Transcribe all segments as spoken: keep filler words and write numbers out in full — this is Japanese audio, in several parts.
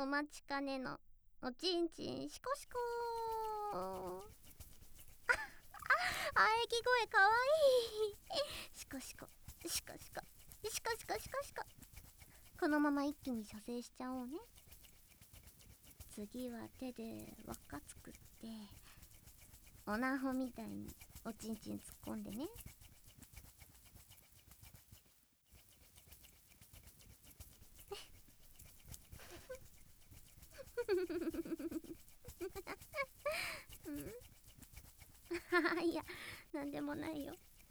お待ちかねのおちんちんシコシコー。あえき声かわいい。シコシコシコシコシコシコシコシコ。このまま一気に射精しちゃおうね。次は手で輪っか作ってオナホみたいにおちんちん突っ込んでね。うん、いや、なんでもないよ。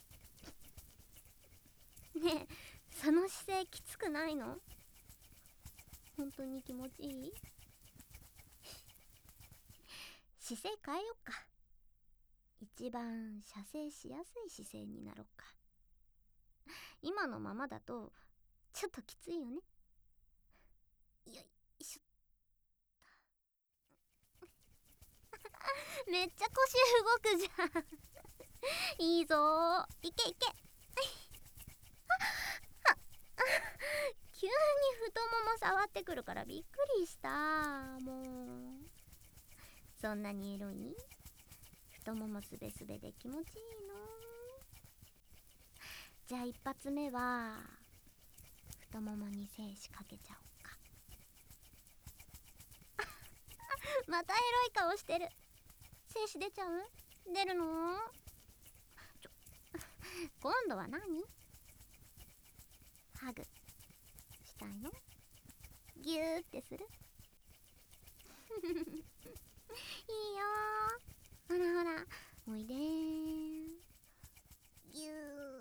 ねえ、その姿勢きつくないの？本当に気持ちいい？姿勢変えよっか。一番射精しやすい姿勢になろっか。今のままだとちょっときついよね。よいしょ。めっちゃ腰動くじゃん。いいぞー、いけいけ。急に太もも触ってくるからびっくりした。もうそんなにエロい？太ももすべすべで気持ちいいの？じゃあ一発目は太ももに精子かけちゃおうか。またエロい顔してる。精子出ちゃう？出るの？ちょ今度は何？ハグしたいの？ギューってする？いいよー。ほらほらおいでー。ぎゅー。